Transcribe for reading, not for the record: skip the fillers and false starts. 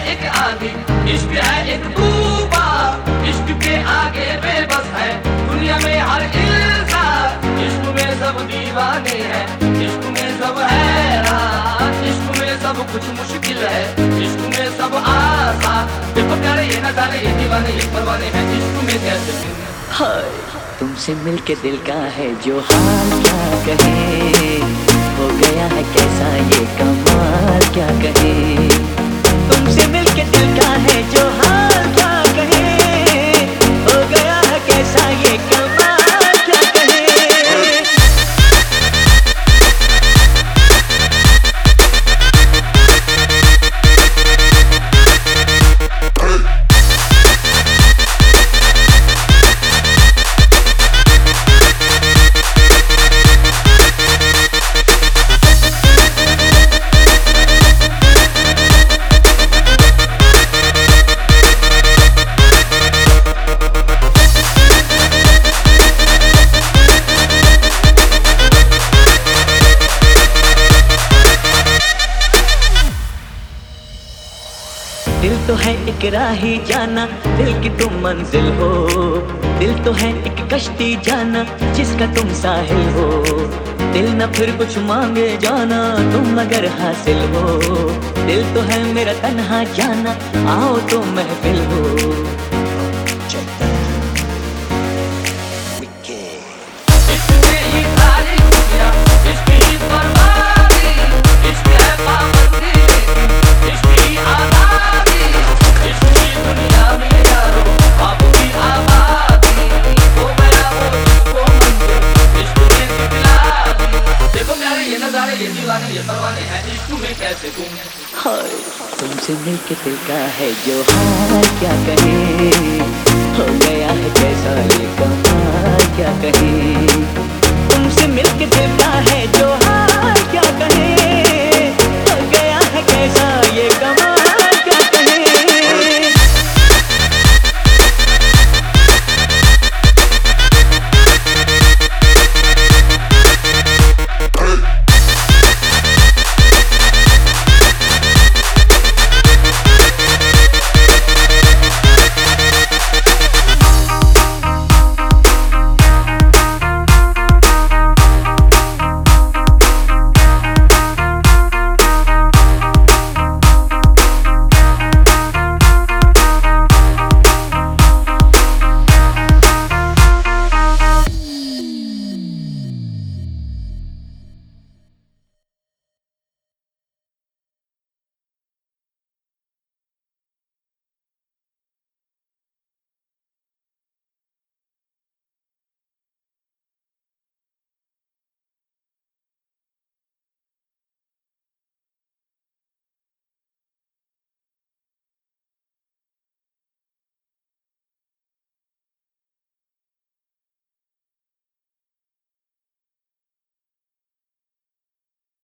एक आंधी, इश्क है एक तूफान, इश्क के आगे बेबस है दुनिया में हर इंसान। इश्क में सब दीवाने हैं, इश्क में सब हैरान, इश्क में सब कुछ मुश्किल है, इश्क में सब आसान। देखो प्यारे ये नजारे, ये दीवाने ये परवाने हैं, इश्क में कैसे हाय तुमसे मिलके दिल का है जो हाल क्या कहे, हो गया है कैसा ये कमाल क्या कहे। तुमसे मिलके दिल का है जो हाल क्या कहे, हो गया है कैसा ये कमाल क्या कहे। दिल तो है एक राही जाना, दिल की तुम मंजिल हो, दिल तो है एक कश्ती जाना जिसका तुम साहिल हो। दिल न फिर कुछ मांगे जाना तुम अगर हासिल हो, दिल तो है मेरा तन्हा जाना आओ तो महफिल हो। हाय तुमसे मिलके दिल का है जो हाल क्या कहे, हो गया है कैसा ये कमाल क्या कहे। तुमसे मिलके दिल का है जो हाल